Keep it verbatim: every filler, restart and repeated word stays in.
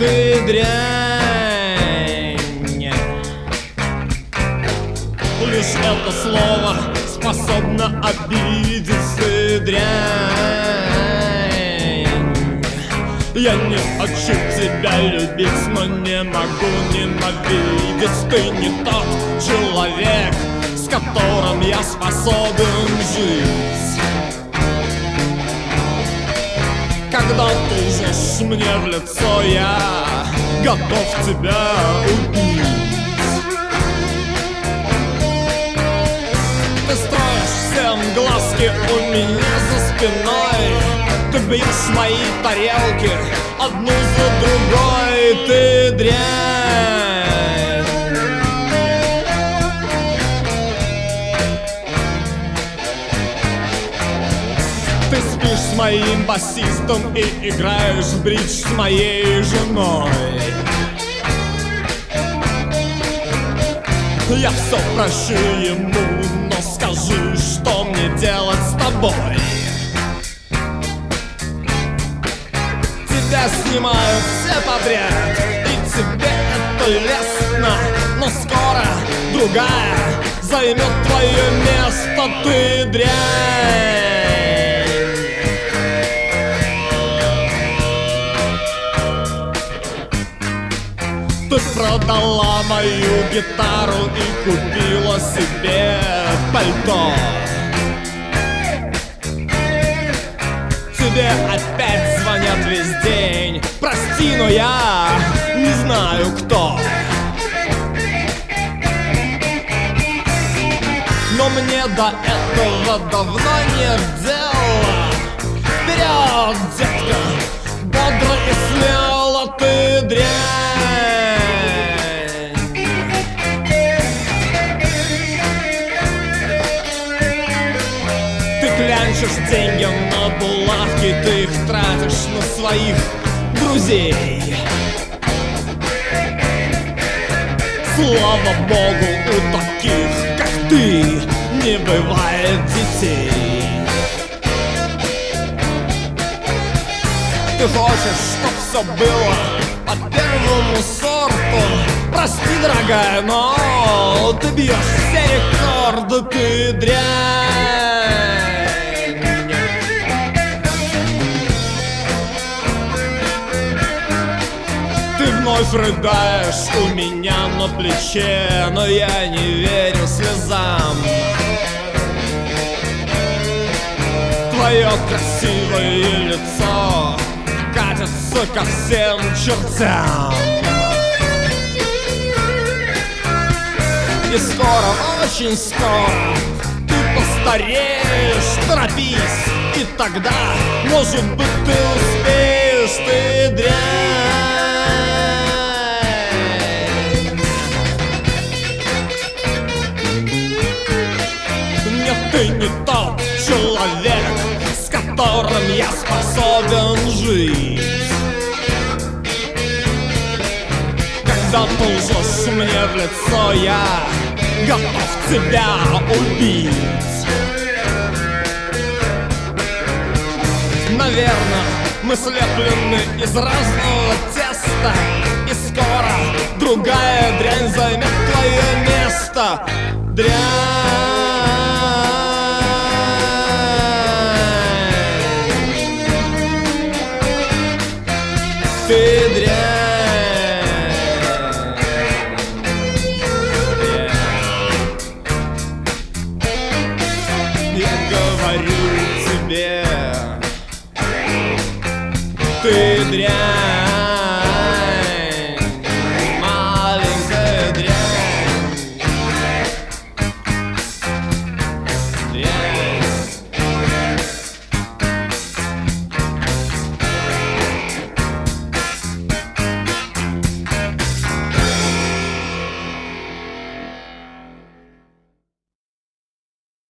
ты дрянь. Лишь это слово способно обидеть, ты дрянь. Я не хочу тебя любить, но не могу ненавидеть. Ты не тот человек, с которым я способен жить. Когда ты лжешь мне в лицо, я готов тебя убить. Ты строишь всем глазки у меня за спиной. Ты бьешь мои тарелки одну за другой, ты дрянь. Ты спишь с моим басистом и играешь в бридж с моей женой. Я все прощу ему, но скажи, что мне делать с тобой. Тебя снимают все подряд, и тебе это лестно. Но скоро другая займет твое место, ты дрянь. Ты продала мою гитару и купила себе пальто. Тебе опять звонят весь день. Прости, но я не знаю кто. Но мне до этого давно нет дела. Вперед, детка, бодро и смело, ты дрянь. Клянчишь деньги на булавки, ты их тратишь на своих друзей. Слава богу, у таких, как ты, не бывает детей. Ты хочешь, чтоб все было по первому сорту. Прости, дорогая, но ты бьешь все рекорды, ты дрянь. Ты вновь рыдаешь у меня на плече, но я не верю слезам. Твое красивое лицо катится ко всем чертям. И скоро, очень скоро ты постареешь, торопись, и тогда, может быть, ты успеешь, ты дрянь. Нет, ты не тот человек, с которым я способен жить. Когда ты лжешь мне в лицо, я готов тебя убить. Наверное, мы слеплены из разного теста, и скоро другая дрянь займет твое место. Дрянь. Ты дрянь. Говорю тебе, ты дрянь.